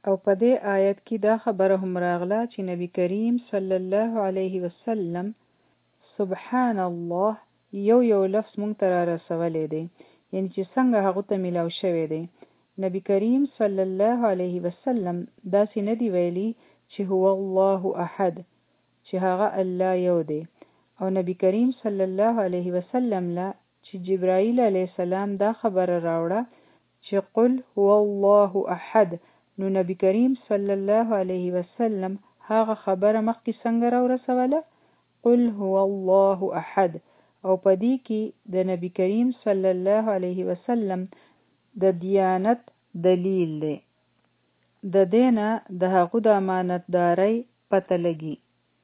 او په دې آیت کې دا خبره هم راغله چې نبی کریم صلی الله علیه وسلم سبحان الله یو لفظ مونږ ته را رسولی دی، یعنی چې څنګه هغه ته ملاو شوی دی. نبی کریم صلی الله علیه وسلم داسې نه دی ویلي چې هو الله احد، چې هغه الله یو دی. او نبی کریم صلی الله علیه وسلم لا چې جبرائیل علیه السلام دا خبره راوړه چې قل هو الله احد، نو نبی کریم صلی الله علیه وسلم هغه خبره مخکې څنګه راورسوله؟ قل هو الله احد. او په دې کې د نبی کریم صلی الله علیه وسلم د دیانت دلیل دی. د دینه د هغه د امانتدارۍ پته لګي،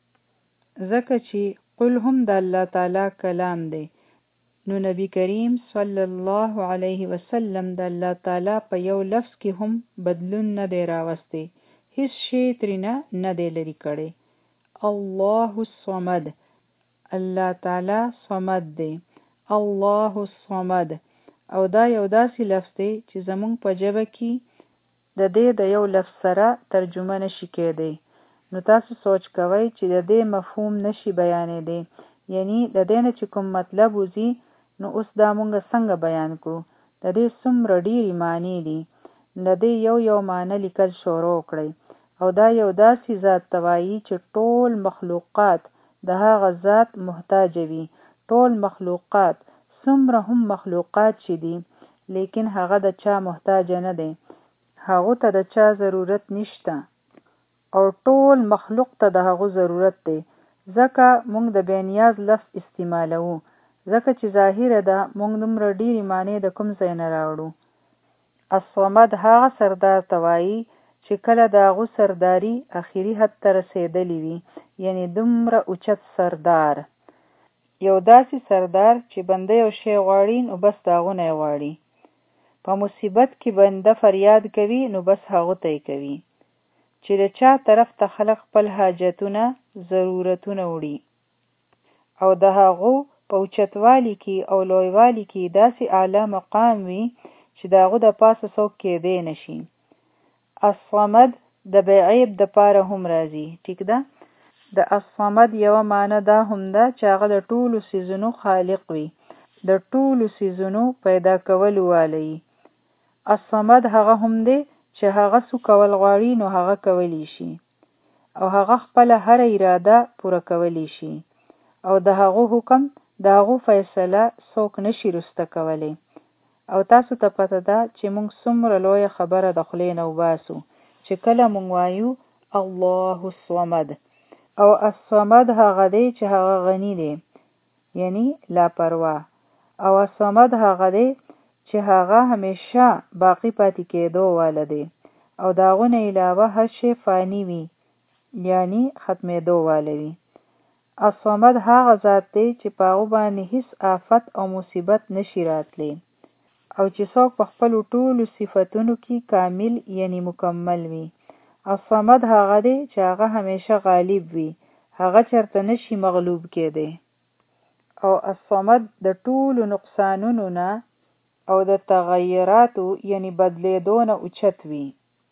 ځکه چې قل هم د الله تعالی کلام دی، نو نبی کریم صلی الله علیه وسلم د الله تعالی په یو لفظ کې هم بدلون نه دی راوستی، هیڅ شی ترېنه نه دی لرې کړی. الله الصمد، الله تعالی صمد دی، الله الصمد. او دا یو داسې لفظ دی چې زمونږ په ژبه کې د دې د یو لفظ سره ترجمه نشي کېدی. نو تاسو سوچ کوئ چې د دې مفهوم نشي بیانېدی، یعنی د دې نه چې کوم مطلب وځي، نو اوس دا مونږ څنګه بیان کړو؟ د دې څومره ډېرې معنی دي، د دې یو معنی لیکل شروع کړئ. او دا یو داسې ذات ته وایي چې ټول مخلوقات د هغه ذات محتاج وي. ټول مخلوقات څومره هم مخلوقات چې دي، لیکن هغه د چا محتاج نه دی، هغه ته د چا ضرورت نشته، او ټول مخلوق ته د هغه ضرورت دی. ځکه مونږ د بېنیاز لفظ استعمالوو، ځکه چې ظاهره ده مونږ دومره ډېرې معنی د کوم ځای نه راوړو. الصمد هغه سردار ته وایي چې کله د هغه سرداري اخري حد ته رسېدلی وي، یعنی دومره اوچت سردار، یو داسې سردار چې بنده یو شی غواړي نو بس د هغه نه یې غواړي. په مصیبت کې بنده فریاد کوي نو بس هغه ته یې کوي، چې د چا طرف ته خلق خپل حاجتونه ضرورتونه وړي، او د هغه په اوچتوالي کې او لویوالي کې داسې اعلی مقام وي چې د هغه د پاسه څوک کېدی نشي. الصمد د بعیب د پاره هم راځي. ټیک ده؟ د الصمد یوه معنی دا هم ده چې هغه د ټولو څیزونو خالق وي، د ټولو څیزونو پیدا کولو والی. الصمد هغه هم دی چې هغه څه کول غواړي نو هغه کولی شي، او هغه خپله هر اراده پوره کولی شي، او د هغه حکم د هغه فیصله څوک نشي رسته کولی. او تاسو ته پته ده چې موږ څومره لویه خبره د خولې نه وباسو چې کله موږ وایو الله الصمد. او الصمد هغه دی چې هغه غنی دی، یعنی لاپروا. او الصمد هغه دی چې هغه همیشه باقی پاتې کېدو والا دی، او د هغه نه علاوه هر شی فانی وي، یعنی ختمېدو والا وي. الصمد هغه ذات دی چې په هغه باندې هیڅ آفت او مصیبت نشي راتلی، او چې څوک په خپلو ټولو صفتونو کې کامل یعنی مکمل وي. الصمد هغه دی چې هغه همیشه غالب وي، هغه چرته نشي مغلوب کېدی. او الصمد د ټولو نقصانونو نه او د تغیراتو یعنی بدلیدو نه اوچت وي.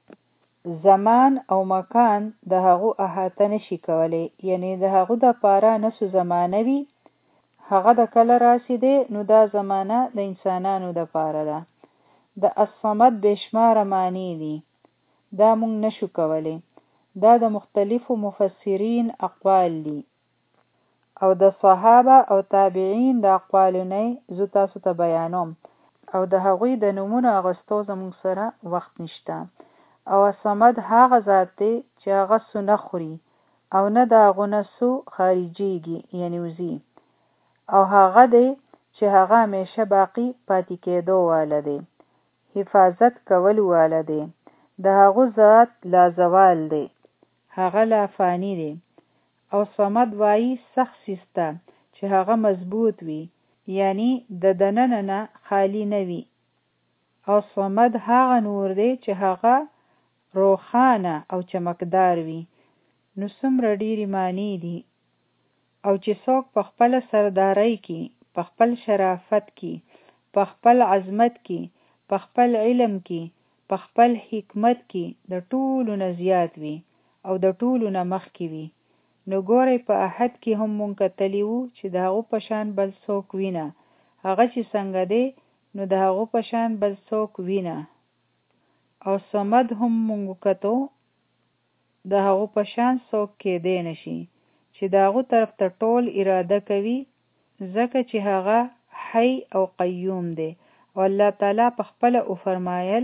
زمان او مکان د هغه احاطه نشي کولی، یعنی د هغه د پاره نسو زمانه وي، هغه د کله راسیده نو دا زمانه د انسانانو د پاره ده. د الصمد بشماره معنی دي، دا مونږ نشو کولی. دا د مختلفو مفسرین اقوال دي، او د صحابه او تابعین د اقوالو نه زه تاسو ته بیانوم، او د هغوی د نومونو اغوستو زموږ سره وخت نشته. او الصمد هغه ذات دی چې هغه څه نه خوري او نه د هغه نه څه خارجېږي یعنی وځي، او هغه دی چې هغه همیشه باقی پاتې کېدو والا دی، حفاظت کولو والا دی. د هغه ذات لا زوال دی، هغه لا فانی دی. او صمد وایي سخت سیسته چې هغه مضبوط وي، یعنی د دننه نه خالی نه وي. او صمد هغه نور دی چې هغه روښانه او چمکدار وي. نو څومره ډېرې معنی دي. او چې څوک په خپل سردارۍ کې، په خپل شرافت کې، په خپل عظمت کې، په خپل علم کې، په خپل حکمت کې د ټولو نه زیات وي او د ټولو نه مخکې وي. نو ګورئ په احد کې هم مونږ کتلی وو چې د هغو په شان بل څوک وینه. هغه چې څنګه دی نو د هغو په شان بل څوک وینه. او صمد هم مونږ کتو د هغو په شان څوک کېدی نشي چې د هغو طرف ته ټول اراده کوي، ځکه چې هغه حی او قیوم دی. او الله تعالی په خپله وفرمایل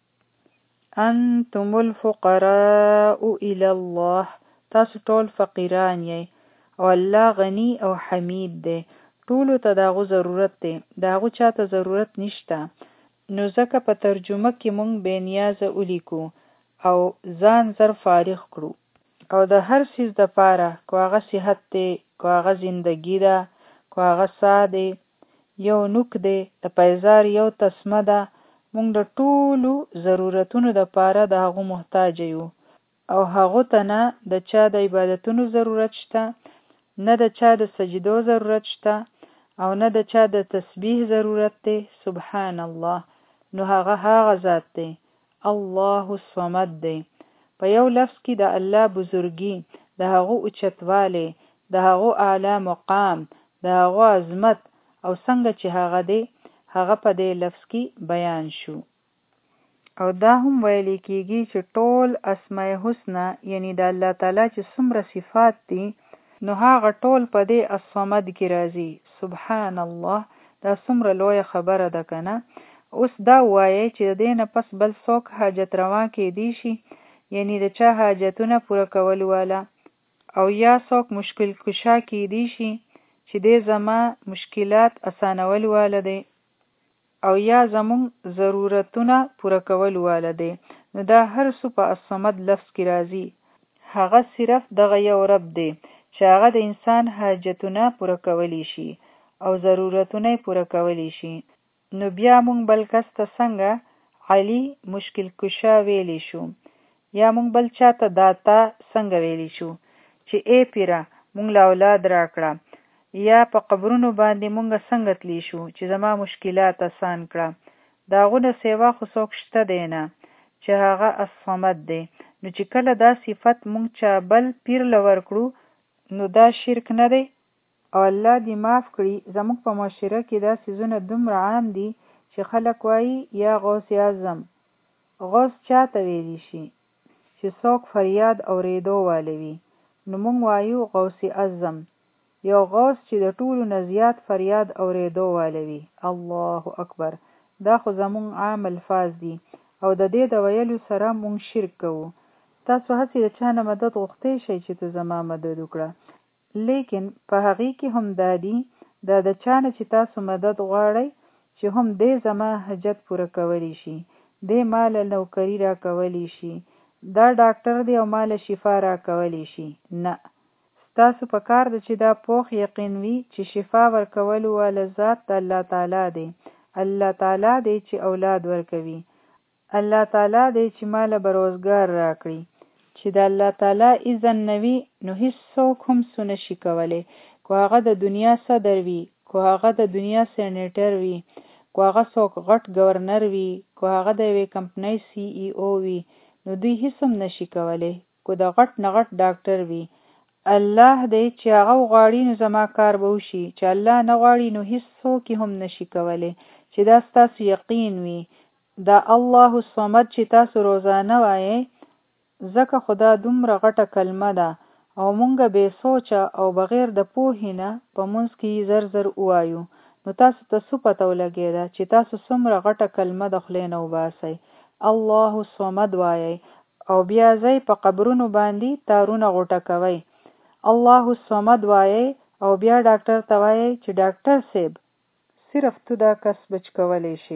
انتم الفقراء الی الله، تاسو ټول فقیران یې او الله غنی او حمید دی. ټولو ته د هغو ضرورت دی، د هغو چاته ضرورت نشته. نو ځکه په ترجمه کې مونږ بې نیازه ولیکو او ځان زر فارغ کړو. او د هر څیز دپاره که هغه صحت دی، که هغه زندگی ده، که هغه ساه دی، یو نوک دی، د پیزار یو تسمه ده، مونږ د ټولو ضرورتونو دپاره د هغو محتاج یو. او هغو ته نه د چا د عبادتونو ضرورت شته، نه د چا د سجدو ضرورت شته، او نه د چا د تسبیح ضرورت دی. سبحان الله. نو هغه ذات دی، الله الصمد دی. په یو لفظ کې د الله بزرگی، د هغو اوچتوالی، د هغو اعلی مقام، د هغو عظمت او څنګه چې هغه دی هغه په دې لفظ کې بیان شو. او دا هم ویل کېږي چې ټول اسماء حسنه یعنی د الله تعالی چې څومره صفات دي نو هغه ټول په دې الصمد کې راځي. سبحان الله. دا څومره لویه خبره ده که نه. اوس دا وایي چې د دې نه پس بل څوک حاجت روا کېدی شي، یعنی د چا حاجتونه پوره کولو والا، او یا څوک مشکل کشا کېدی شي چې دې زما مشکلات اسانولو والا دی، او یا زمون ضرورتونه پوره کولو والا دی. نو دا هر څه په الصمد لفظ کې راځي. هغه صرف دغه یو رب دی چې هغه د انسان حاجتونه پوره کولی شي او ضرورتونه پوره کولی شي. نو بیا مونږ بل کس ته څنګه علی مشکل کشا ویلی شو، یا مونږ بل چاته داتا څنګه ویلی شو چې ای پیره مونږ له اولاد راکړه، یا په قبرونو باندې مونږ څنګه تلی شو چې زما مشکلات آسان کړه. د هغو نه سیوا خو څوک شته دی نه چې هغه الصمد دی. نو چې کله دا صفت مونږ چا بل پیر له ورکړو نو دا شرک نه دی. او الله دې معاف کړي، زموږ په معاشره کې دا څیزونه دومره عام دي چې خلک وایي یا غوث اعظم. غوث چاته ویلی شي چې څوک فریاد اوریدو والوي، نو مونږ وایو غوث اعظم، یو غوث چې د ټولو نه زیات فریاد اوریدو والوي. الله اکبر. دا خو زمون عام الفاظ دي او د دې د ویلو سره مونږ شرک کوو. تاسو هسې د چا نه مدد غوښتی شئ چې ته زما مدد وکړه، لیکن په هغې کې هم دا دي دا د چا نه چې تاسو مدد غواړئ چې هم دې زما حاجت پوره کولی شي، دې مال نوکری را کولی شي، دا ډاکټر دی او مال شفا را کولی شي. نه، تاسو په کار ده چې دا پوخ یقین وي چې شفا ورکولو والا ذات د الله تعالی دی. الله تعالی دی چې اولاد ورکوي، الله تعالی دی چې مال به روزګار راکړي. چې د الله تعالی اذن نوي نو هیڅ څوک هم څه نشي کولی. که هغه د دنیا صدر وي، که هغه د دنیا سینیټر وي، که هغه څوک غټ گورنر وي، که هغه د یوې کمپنۍ CEO وي، نو دوی هیڅ هم نشي کولی. که د غټ نه غټ ډاکټر وي، الله دی چې هغه غواړي نو زما کار به وشي، چې الله نه غواړي نو هیڅ څوک هم نشي کولی. چې دا ستاسو یقین وي. دا الله الصمد چې تاسو روزانه وایئ، ځکه خدا دومره غټه کلمه ده او مونږه بې سوچه او بغیر د پوهې نه په منځ کې زر زر ووایو، نو تاسو ته څه پته ولګېده چې تاسو څومره غټه کلمه د خولې نه وباسئ. الله الصمد وایئ او بیا ځئ په قبرونو باندې تارونه غوټه کوئ. الله الصمد وایئ او بیا ډاکټر ته وایئ چې ډاکټر صاحب صرف تو دا کس بچ کولی شي.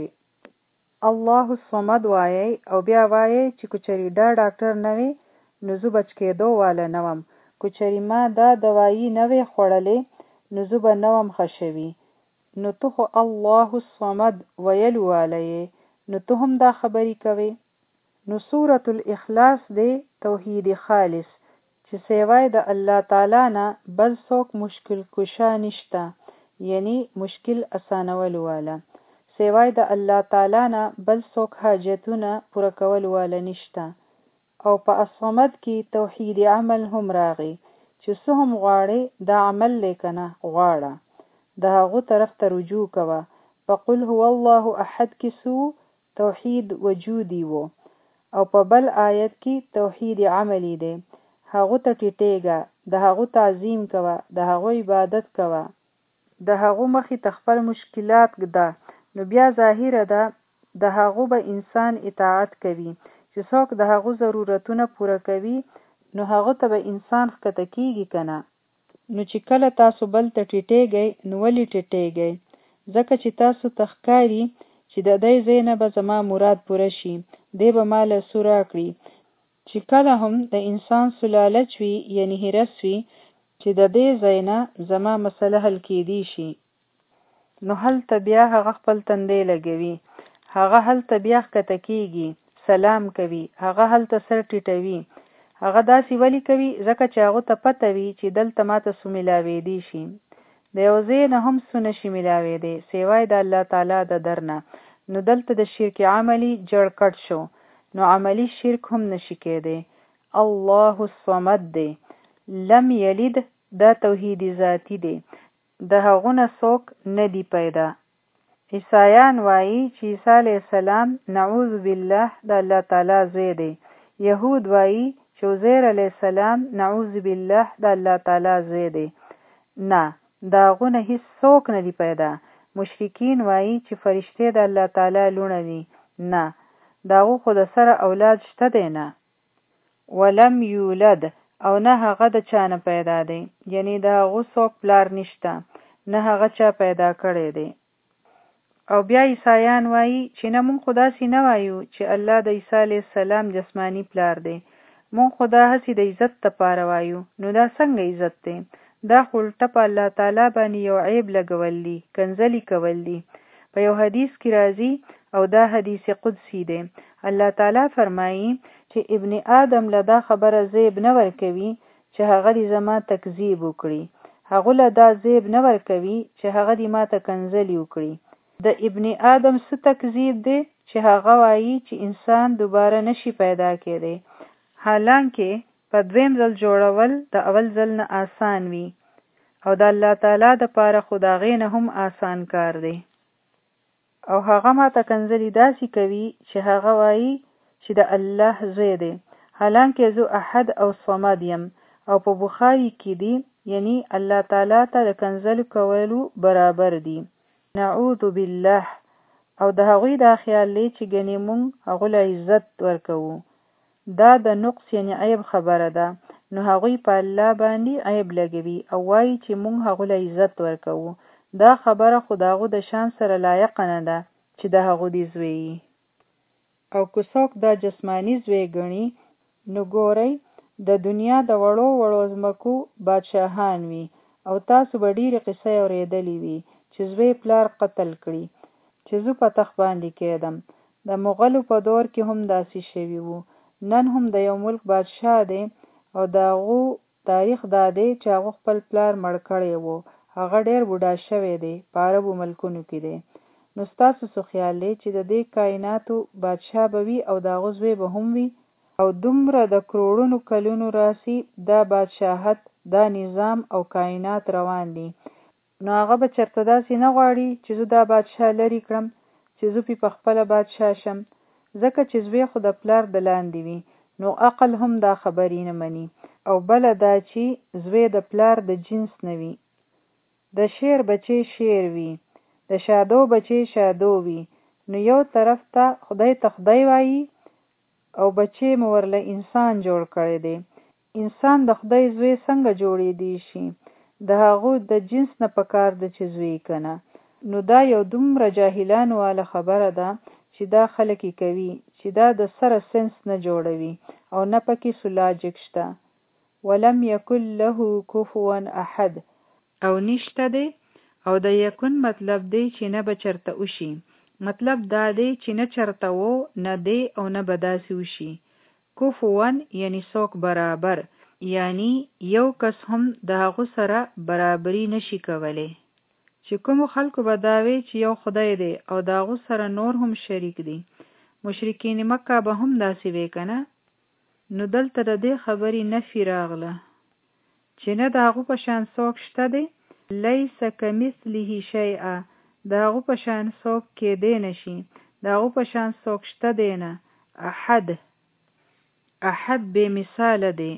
الله الصمد وایئ او بیا وایئ چې کچری دا ډاکټر نه وي نو زه بچ کېدو والا نه وم، کچری ما دا دوایي نه وی خوړلې نو زه به نه وم ښه شوي. نو ته خو الله الصمد ویلو والا یې، نو ته هم دا خبرې کوې. نو سورة الاخلاص دی توحید خالص چې سیوای د الله تعالی نه بل څوک مشکل کشا نشته، یعنی مشکل اسانولو والا. سوای د الله تعالی نه بل څوک حاجتونه پوره کول واله نشته. او په الصمد کې توحید عمل هم راغی چې څه هم غواړې دا عمل لیکنه غواړه د هغو طرف ته رجوع کوه. فقل هو الله احد کې سو توحید وجودی وو، او په بل آیت کې توحید عملی دی. هغو ته ټیټېږه، د هغو تعظیم کوه، د هغو عبادت کوه، د هغو مخې ته خپل مشکلات ږده. نو بیا ظاهره ده د هغو به انسان اطاعت کوي. چې څوک د هغو ضرورتونه پوره کوي نو هغو ته به انسان ښکته کیږي کنه. نو چې کله تاسو بل ته ټیټېږئ نو ولې ټیټېږئ؟ ځکه چې تاسو ته ښکاري چې د دې ځای نه به زما مراد پوره شي، دی به ما له څه راکړي. چې کله هم د انسان سلالچ وي یعنی هرس وي چې د دې ځای نه زما مسله حل کېدی شي، نو هلته بیا هغه خپل تندی لګوي، هغه هلته بیا ښکته کیږي، سلام کوي، هغه هلته سر ټیټوي. هغه داسې ولی کوي ځکه چې هغه ته پته وي چې دلته ماته څه ملاوېدی شي. د یو ځای نه هم څه نشي ملاوېدی سوای د الله تعالی د در نه. نو دلته د شرک عملی جړ کټ شو، نو عملی شرک هم نشي کېدی. الله الصمد دی، لم یلد دا توحید ذاتی دی، د هغو نه څوک نه دی پیدا. عیسایان وایي چې عیسی علیه السلام نعوذ بالله د الله تعالی زوی دی. یهود وایي چې عزیر علیه السلام نعوذ بالله د الله تعالی زوی دی. نه، د هغو نه هیڅ څوک نه دی پیدا. مشرکین وایي چې فرشتې د الله تعالی لوڼه دي. نه، د هغو خو د سره اولاد شته دی نه. ولم یولد او نه هغه د چا نه پیدا دی، یعنی د هغو څوک پلار نشته، نه هغه چا پیدا کړی دی. او بیا عیسایان وایي چې نه مونږ خو داسې نه وایو چې الله د عیسی علیه السلام جسمانی پلار دی، مونږ خو دا هسې د عزت دپاره وایو. نو دا څنګه عزت دی؟ دا خو الټه په الله تعالی باندې یو عیب لګول دي، کنځلې کول دي. په یو حدیث کې راځي او دا حدیث قدسی دی. الله تعالی فرمایي چې ابن آدم له دا خبره زیب نه ورکوي چې هغه دې زما تکذیب وکړي، هغه له دا زیب نه ورکوي چې هغه دې ما ته کنځلې وکړي. د ابن آدم څه تکذیب دی چې هغه وایي چې انسان دوباره نشي پیدا کېدی، حالانکه په دویم ځل جوړول د اول ځل نه آسان وي، او د الله تعالی د پاره خو د هغې نه هم آسان کار دی. او هغه ما ته کنځلې داسې کوي چې هغه وایي چې د الله زوی دی، حالانکه زه احد او صمد یم. او په بخاری کې دی، یعنی الله تعالی ته د کنځلو کولو برابر دی. نعوذ بالله. او د هغوی دا خیال دی چې ګنې مونږ هغو له عزت ورکوو. دا د نقص یعنی عیب خبره ده. نو هغوی په الله باندې عیب لګوي او وایي چې مونږ هغو له عزت ورکوو. دا خبره خو د هغو د شان سره لایقه نه ده چې د هغو دې زوی. او که څوک دا جسمانی زوی ګڼي نو ګورئ د دنیا د وړو وړو ځمکو بادشاهان وي، او تاسو به ډېرې قصې اورېدلې وي چې زوی پلار قتل کړي. چې زه په تخت باندې کېدم، د مغلو په دور کې هم داسې شوي وو. نن هم د یو ملک بادشاه دی او د هغو تاریخ دا دی چې هغه خپل پلار مړ کړی وو، هغه ډېر بوډا شوی دی، په عربو ملکونو کې دی. نو ستاسو څه خیال دی چې د دې کائناتو بادشاه به وي او د هغه زوی به هم وي، او دومره د کروڑونو کلونو راسي دا بادشاهت، دا نظام او کائنات روان دي. نو هغه به چرته داسې نه غواړي چې زه دا بادشاه لرې کړم چې زه په خپله بادشاه شم، ځکه چې زوی خو د پلار د لاندې وي. نو عقل هم دا خبرې نه مني. او بله دا چې زوی د پلار د جنس نه وي. د شیر بچی شیر وي، د شادو بچی شادو وي. نو یو طرف ته خدای وایي او بچی مو ورله انسان جوړ کړی دی. انسان د خدای زوی څنګه جوړېدی شي؟ د هغو د جنس نه پکار ده چې زوی کنه. نو دا یو دومره جاهلانو والا خبره ده چې دا خلک کوي چې دا د سره سنس نه جوړوي او نه پکې سولاجک شته. ولم یکن له کفوا احد. او نشته دی، او د یکن مطلب دی چې نه به چرته وشي. مطلب دا دی چې نه چرته وو، نه دی او نه به داسې وشي. کفوا یعنی څوک برابر، یعنی یو کس هم د هغو سره برابري نشي کولی چې کومو خلکو به دا وی چې یو خدای دی او د هغو سره نور هم شریک دي. مشرکین مکه به هم داسې وی که نه؟ نو دلته د دې خبرې نفي راغله چې نه د هغو په شان څوک شته دی، لیس کمثله شیئا، د هغو په شان څوک کېدی نشي، د هغو په شان څوک شته دی نه. احد بې مثاله دی،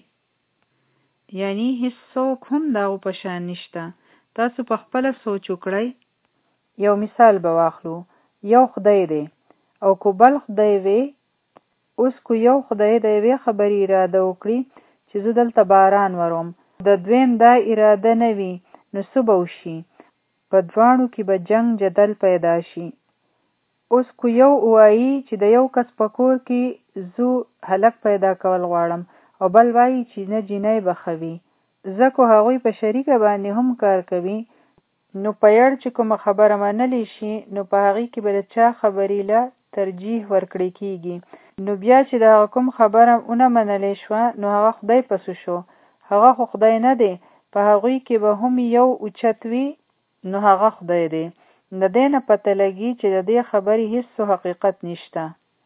یعنی هیڅ څوک هم د هغو په شان نشته. تاسو په خپله سوچ وکړئ. یو مثال به واخلو، یو خدای دی او کو بل خدای وی، اوس کو یو خدای د یوې خبرې اراده وکړي چې زه دلته باران وروم، د دویم دا اراده نه وي، نو څه به وشي؟ په دواړو کې به جنگ جدل پیدا شي. اوس کو یو وایي چې د یو کس په کور کې زو هلک پیدا کول غواړم، او بل وایي چې نه جینۍ به ښه وي، ځکه هغوی په شریکه باندې هم کار کوي. نو په یړ چې کومه خبره منلی شي، نو په هغې کې به د چا خبرې له ترجیح ورکړی کېږي. نو بیا چې د هغه کوم خبره ونه منلی شوه، نو هغه خدای پسې شو. هغه خو خدای نه دی، په هغوی کې به هم یو اوچت وي، نو هغه خدای دی. د دې نه پته لګي چې د دې خبرې هیڅ حقیقت نشته.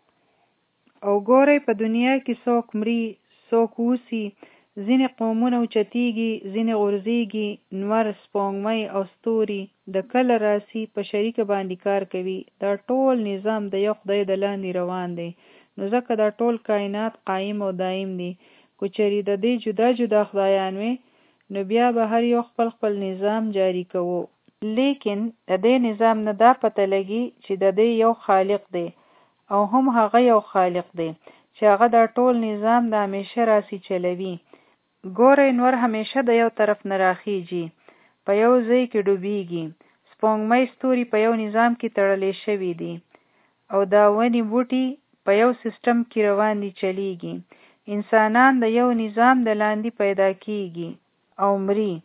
او ګورئ په دنیا کې څوک مري، څوک اوسي، ځینې قومونه اوچتېږي، ځینې غورځېږي، نور، سپوږمۍ او ستوري د کله راسي په شریکه باندې کار کوي. دا ټول نظام د یو خدای د لاندې روان دی. نو ځکه دا ټول کائنات قایم او دایم دی. که چېرې د دې جدا جدا خدایان وي، نو بیا به هر یو خپل خپل نظام جاری کوو. لیکن د دې نظام نه دا پته لګي چې د دې یو خالق دی، او هم هغه یو خالق دی چې هغه دا ټول نظام د همیشه راسي چلوي. ګورئ نور همیشه د یو طرف نه راخیږي، په یو ځای کې ډوبېږي. سپوږمۍ ستوري په یو نظام کې تړلې شوي دي، او دا ونې بوټي په یو سیستم کې روان دي، چلیږي. انسانان د یو نظام د لاندې پیدا کېږي او مري.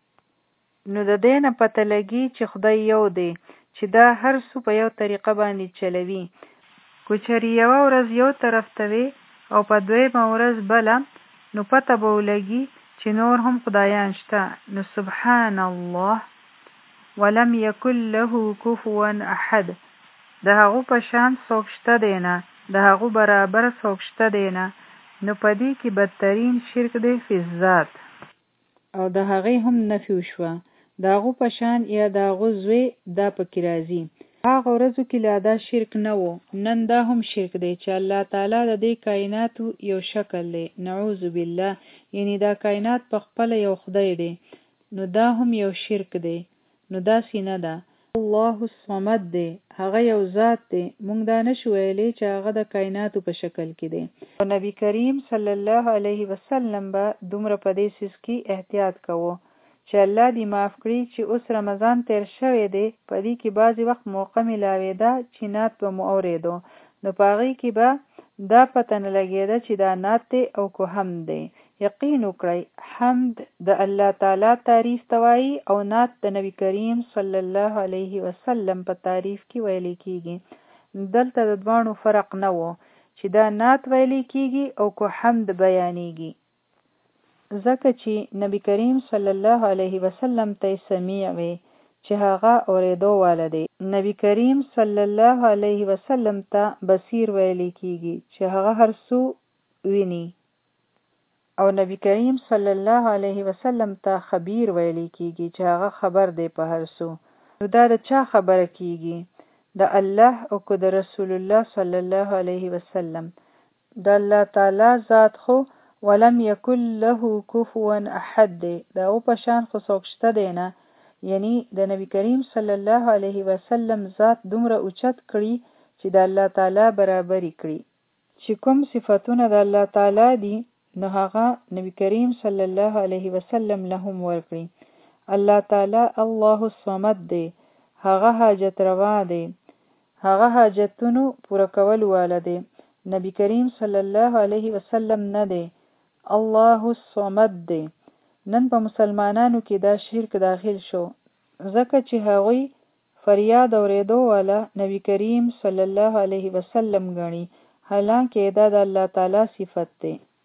نو د دې نه پته لګي چې خدای یو دی چې دا هر څه په یو طریقه باندې چلوي. که چېرې یوه ورځ یو طرف ته وي او په دویمه ورځ بله، نو پته به ولګي چې نور هم خدایان شته. نو سبحان الله ولم یکن له کفوا احد، د هغو په شان څوک شته دی نه، د هغو برابر څوک شته دی نه. نو په دې کې بدترین شرک دی فی الذات، او د هغې هم نفي وشوه. د هغو په شان یا د هغو زوی دا پکې راځي. هغه ورځو کې لا دا شرک نه و. نن دا هم شرک دی چې الله تعالی د دې کائناتو یو شکل دی. نعوذ بالله، یعنی دا کائنات په خپله یو خدای دی. نو دا هم یو شرک دی. نو داسې نه ده. الله الصمد دی، هغه یو ذات دی. مونږ دا نشو ویلی چې هغه د کائناتو په شکل کې دی. او نبی کریم صلی الله علیه وسلم به دومره په دې څیز کې احتیاط کوو چې الله دې معاف کړي چې اوس رمضان تیر شوی دی، په دې کې بعضې وخت موقع میلاوېده چې نعت به مو اورېدو، نو په هغې کې به دا پته نه لګېده چې دا نعت دی او که حمد دی. یقین وکړئ حمد د الله تعالی تعریف ته وایي، او نعت د نبی کریم صلی الله علیه وسلم په تعریف کې ویلی کېږي. دلته د دواړو فرق نه و چې دا نعت ویلی کېږي او که حمد بیانېږي، ځکه چې نبی کریم صلی الله علیه وسلم ته سمیع وي چې هغه اورېدو والا دی. نبی کریم صلی الله علیه وسلم ته بصیر ویلی کېږي چې هغه هر څه ویني، او نبی کریم صلی الله علیه وسلم ته خبیر ویلی کېږي چې هغه خبر دی په هر څه. نو دا د چا خبره کېږي؟ د الله او که د رسول الله صلی الله علیه وسلم؟ د الله تعالی ذات خو ولم یکن له کفوا احد دی، د هغو په شان خو څوک شته دی نه. یعنی د نبی کریم صلی الله علیه وسلم ذات دومره اوچت کړي چې د الله تعالی برابري کړي. چې کوم صفتونه د الله تعالی دي، نو هغه نبی کریم صلی الله علیه وسلم له هم ورکړي. الله تعالی الله الصمد دی، هغه حاجت روا دی، هغه حاجتونو پوره کول والا دی. نبی کریم صلی الله علیه وسلم نه دی، الله الصمد دی. نن په مسلمانانو کې دا شرک داخل شو، ځکه چې هغوی فریاد اورېدو والا نبی کریم صلی الله علیه وسلم ګڼي، حالانکه دا د الله تعالی صفت دی.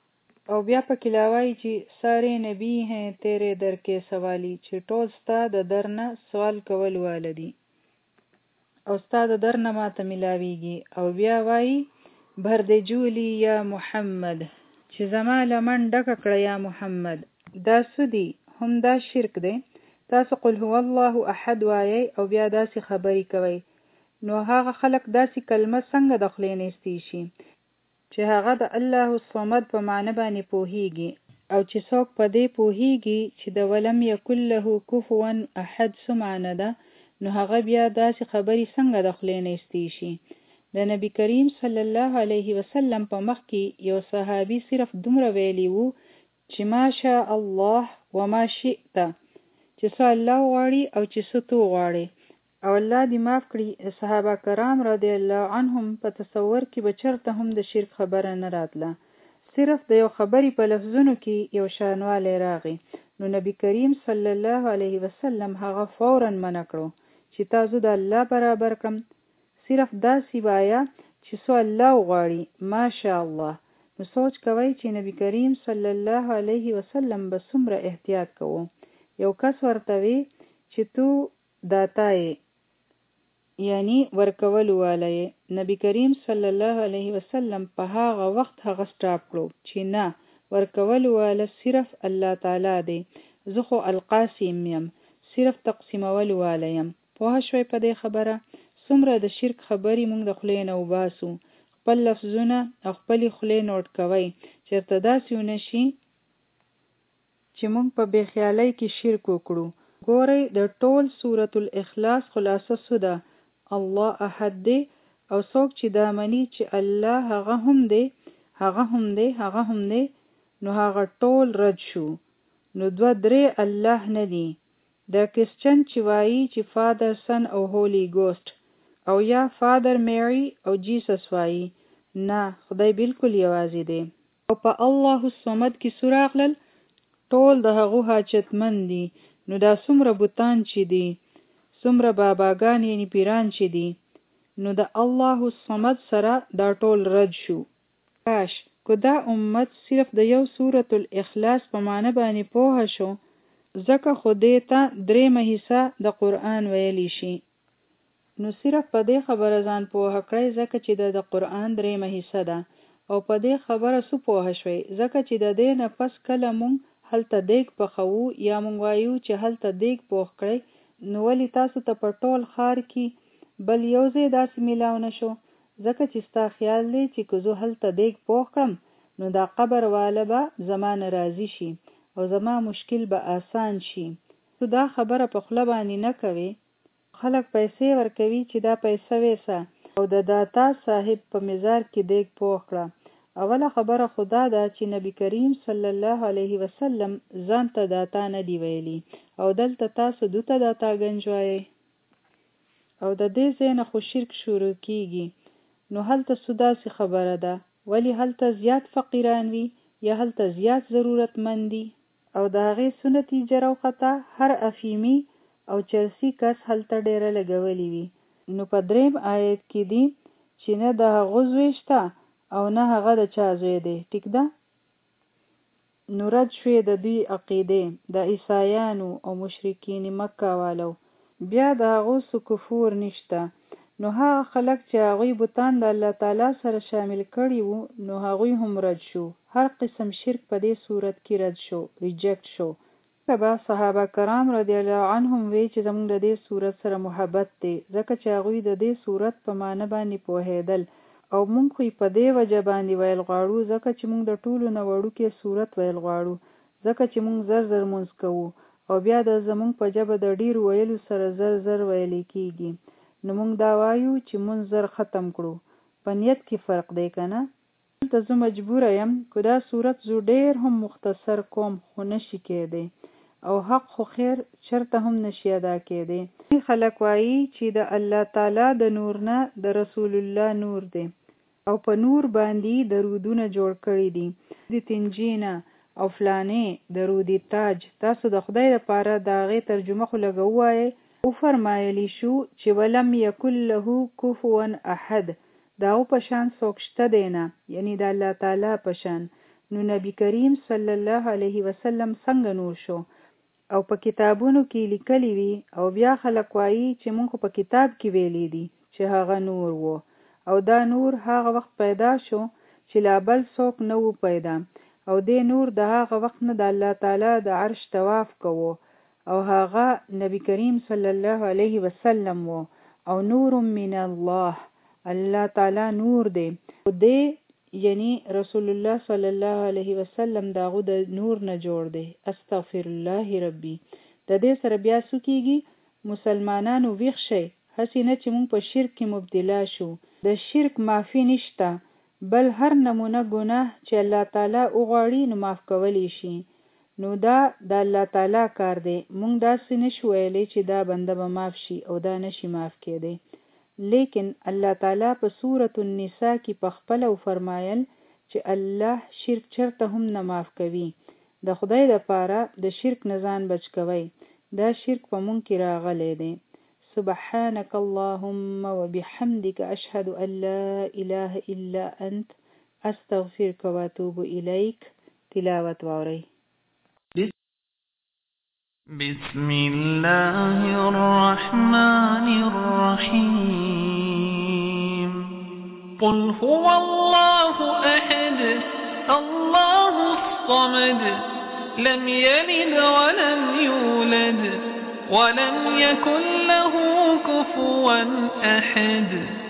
او بیا پکې لا وایي چې سارے نبی ہیں تیرے در کې سوالی، چې ټول ستا د در نه سوال کول واله دي او ستا د در نه ماته ملاویږي. او بیا وایي بر دې جولی یا محمد، چې زما لمن ډکه کړه یا محمد. دا څه دي؟ هم دا شرک دی. تاسو قل هو الله احد وایي او بیا داسې خبرې کوي، نو هغه خلک داسې کلمه څنګه د خولې نه ایستی شي چې هغه د الله الصمد په معنی باندې پوهیږي، او چې څوک په دې پوهیږي چې د ولم یکن له کفوا احد څه معنی ده، نو هغه بیا داسې خبرې څنګه د خولې نه ایستی شي. د نبی کریم صلی الله علیه وسلم په مخ کې یو صحابي صرف دومره ویلی وو چې ماشاء الله وما شئت، چې څه الله غواړي او چې څه تو غواړي. او الله دې معاف کړي، صحابه کرام رضی الله عنهم په تصور کې به چرته هم د شرک خبره نه راتله، صرف د یو خبرې په لفظونو کې یو شانوالی راغی، نو نبی کریم صلی الله علیه وسلم هغه فوراً منع کړو چې تاسو د الله برابر کړم، صرف داسې وایه چې څه الله غواړي ماشاء الله. نو سوچ کوي چې نبی کریم صلی الله علیه وسلم به څومره احتیاط کوو. یو کس ورته وی چې تو داتای یعنی ورکول والی، نبی کریم صلی الله علیه وسلم په هغه وخت هغه سټاپ کړو چې نه، ورکول والی صرف الله تعالی دی، زه خو القاسم یم، صرف تقسیمول والی یم. پوه شوي په دې خبره؟ څومره د شرک خبرې مونږ د خولې نه وباسو. خپل لفظونه او خپلې خولې نوټ کوئ، چېرته داسې ونه شي چې مونږ په بې خیالۍ کې شرک وکړو. ګورئ د ټول سورة الاخلاص خلاصه څه ده؟ الله احد دی، او څوک چې دا مني چې الله هغه هم دی، هغه هم دی، هغه هم دی، نو هغه ټول رد شو. نو دوه درې الله نه دی. دا کرسچن چې وایي چې فادر سن او هولی ګوست، او یا فادر میری او جیسس وایي، نه، خدای بالکل یوازې دی. او په الله الصمد کې څه راغلل؟ ټول د هغو حاجتمند دي. نو دا څومره بوتان چې دي، څومره باباګان یعنی پیران چې دي، نو د الله الصمد سره دا ټول رد شو. کاش که دا امت صرف د یو سورة الاخلاص په معنی باندې پوه شو، ځکه خو دې ته درېمه حصه د قرآن ویلی شي. نو صرف په دې خبره ځان پوه کړئ ځکه چې د قرآن درېمه حصه ده، او په دې خبره څه پوه شوي ځکه چې د دې نه پس کله مونږ هلته دیګ پخوو یا مونږ وایو چې هلته دیګ پوخ کړئ، نو ولې تاسو ته په ټول ښار کې بل یو ځای داسې میلاو نه شو؟ ځکه چې ستا خیال دی چې که زه هلته دیګ پوخ کړم نو دا قبر والا به زما نه راضي شي او زما مشکل به آسان شي. تو دا خبره په خوله باندې نه کوي. خلک پیسې ورکوي چې دا پیسه ویسه او د داتا صاحب په مزار کې دیګ پوخ کړه. اوله خبره خدا ده چې نبی کریم صلی الله علیه وسلم ځان ته داتا نه دی ویلی، او دلته تاسو دوته داتا گنج وایي، او د دې ځای نه خو شرک شروع کیږي. نو هلته څه داسې خبره ده؟ ولی هلته زیات فقیران وي یا هلته زیات ضرورتمند دي؟ او د هغې څه نتیجه راوخته؟ هر افیمی او چرسی کس هلته ډیره لګولی وي. نو په دریم آیت کې دی چې نه د هغه زوی شته او نه هغه د چا زوی دی. ټیک ده؟ نو رد شوې د دوی عقیدې د عیسایانو او مشرکین مکه والو، بیا د هغو څه کفور نشته. نو هغه خلک چې هغوی بوتان د الله تعالی سره شامل کړي وو، نو هغوی هم رد شو. هر قسم شرک په دې صورت کې رد شو، ریجکټ شو. کبا صحابه کرام رضی الله عنهم وی چې زموږ د دې صورت سره محبت دی، ځکه چې هغوی د دې صورت په معنی باندې پوهېدل، او مونږ خو په دې وجه باندې ویل غواړو ځکه چې مونږ د ټولو نه وړوکی صورت ویل غواړو، ځکه چې مونږ زر زر مونځ کوو او بیا د زمونږ په ژبه د ډیر ویلو سره زر زر ویلی کیږي. نو مونږ دا وایو چې مونږ زر ختم کړو. په نیت کې فرق دی که نه؟ دلته زه مجبوره یم که دا صورت زه ډیر هم مختصر کوم خو نشي کېدی، او حق خو خیر چرته هم نشي ادا کېدی. خلک وایي چې د الله تعالی د نور نه د رسول الله نور دی، او په نور باندې درودونه جوړ کړي دي، د تنجینه او فلانې درود تاج. تاسو د خدای لپاره د هغې ترجمه خو لږ ووایئ. او فرمایلی شو چې ولم یکن له کفوا احد، د هغو په شان څوک شته دی نه، یعنی د الله تعالی په شان. نو نبی کریم صلی الله علیه وسلم څنګه نور شو او په کتابونو کې لیکلی وي او بیا خلک وایي چې موږ په کتاب کې ویلي دي چې هغه نور وو او دا نور هغه وخت پیدا شو چې لا بل څوک نه وو پیدا او دې نور د هغه وخت نه د الله تعالی د عرش طواف کوو او هغه نبی کریم صلی الله علیه وسلم وو او نور من الله تعالی نور دی یعنی رسول الله صلی الله علیه وسلم داغه د نور نه جوړ دی استغفر الله ربی د دې سره بیا سکیږي مسلمانانو ویښ شي هسې نه چې موږ په شرک کې مبتلا شو د شرک معافی نشته بل هر نمونه ګناه چې الله تعالی وغواړي نو معاف کولی شي نو دا د الله تعالی کار دی مونږ داسې نشو ویلی چې دا بنده به معاف شي او دا نشي معاف کېدی لیکن الله تعالی په سورة النساء کې په خپله فرمایل چې الله شرک چرته هم نه معاف کوي د خدای دپاره د شرک نه ځان بچ کوئ دا شرک په مونږ کې راغلی دی سبحانك اللهم وبحمدك أشهد أن لا إله إلا أنت أستغفرك وأتوب إليك تلاوة وعري بسم الله الرحمن الرحيم قل هو الله أحد الله الصمد لم يلد ولم يولد ولم يكن له كفوا أحد